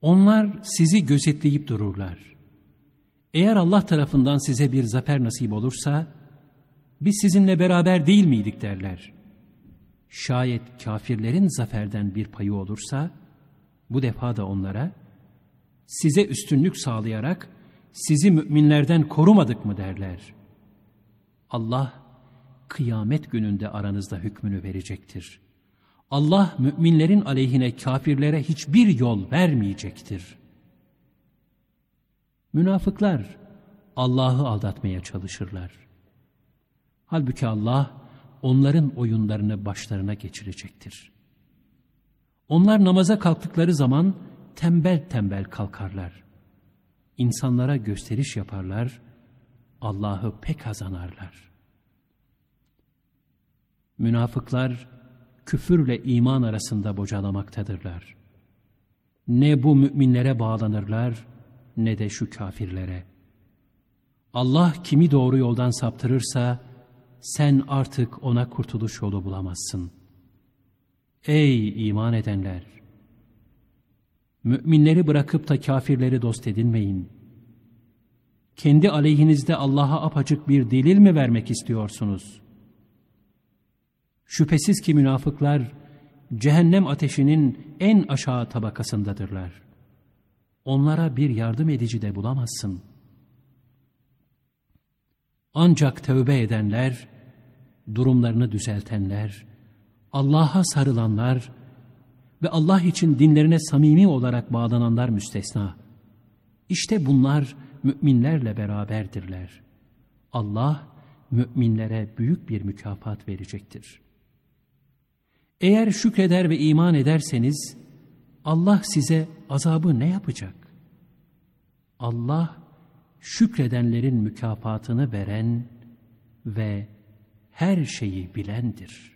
Onlar sizi gözetleyip dururlar. Eğer Allah tarafından size bir zafer nasip olursa, biz sizinle beraber değil miydik derler. Şayet kafirlerin zaferden bir payı olursa, bu defa da onlara, size üstünlük sağlayarak sizi müminlerden korumadık mı derler. Allah kıyamet gününde aranızda hükmünü verecektir. Allah müminlerin aleyhine kafirlere hiçbir yol vermeyecektir. Münafıklar Allah'ı aldatmaya çalışırlar. Halbuki Allah onların oyunlarını başlarına geçirecektir. Onlar namaza kalktıkları zaman tembel tembel kalkarlar. İnsanlara gösteriş yaparlar, Allah'ı pek az anarlar. Münafıklar küfürle iman arasında bocalamaktadırlar. Ne bu müminlere bağlanırlar, ne de şu kafirlere. Allah kimi doğru yoldan saptırırsa, sen artık ona kurtuluş yolu bulamazsın. Ey iman edenler! Müminleri bırakıp da kafirleri dost edinmeyin. Kendi aleyhinizde Allah'a apaçık bir delil mi vermek istiyorsunuz? Şüphesiz ki münafıklar, cehennem ateşinin en aşağı tabakasındadırlar. Onlara bir yardım edici de bulamazsın. Ancak tövbe edenler, durumlarını düzeltenler, Allah'a sarılanlar ve Allah için dinlerine samimi olarak bağlananlar müstesna. İşte bunlar müminlerle beraberdirler. Allah müminlere büyük bir mükafat verecektir. Eğer şükreder ve iman ederseniz, Allah size azabı ne yapacak? Allah, şükredenlerin mükafatını veren ve her şeyi bilendir.